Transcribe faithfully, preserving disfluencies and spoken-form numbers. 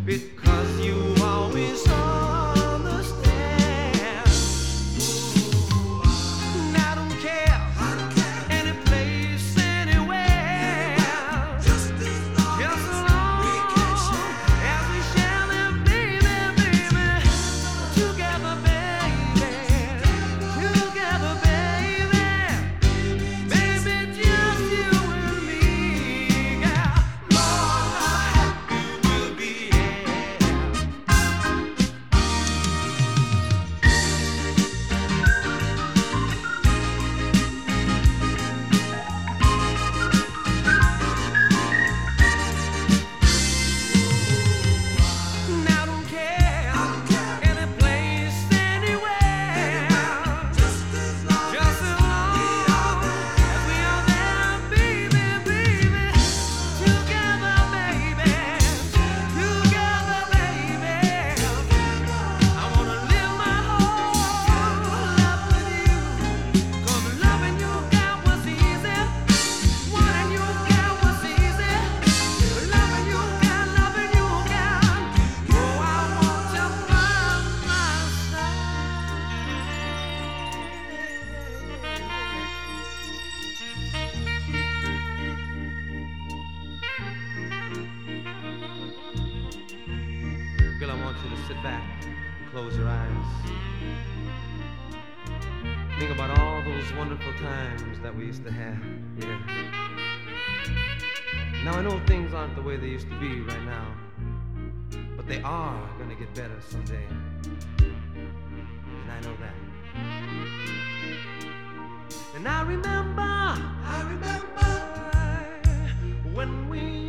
because you always understand. And I don't care, any place, anywhere, just as long as we can share, as we share them, baby, baby, together, baby, together, baby, baby, just you and me, yeah. Lord, how happy we'll be, yeah. And I don't care, any place, anywhere, just as long as we are there, baby, baby, together, baby, together, baby. I wanna live my whole life with you, 'cause loving you, girl, was easy. Wanting you, girl, was easy. Loving you, girl, loving you, girl. Oh, I want you by my side. Girl, I want you to sit back and close your eyes. Think about all those wonderful times that we used to have. Yeah. Now I know things aren't the way they used to be right now, but they are gonna get better someday. And I know that. And I remember, I remember when we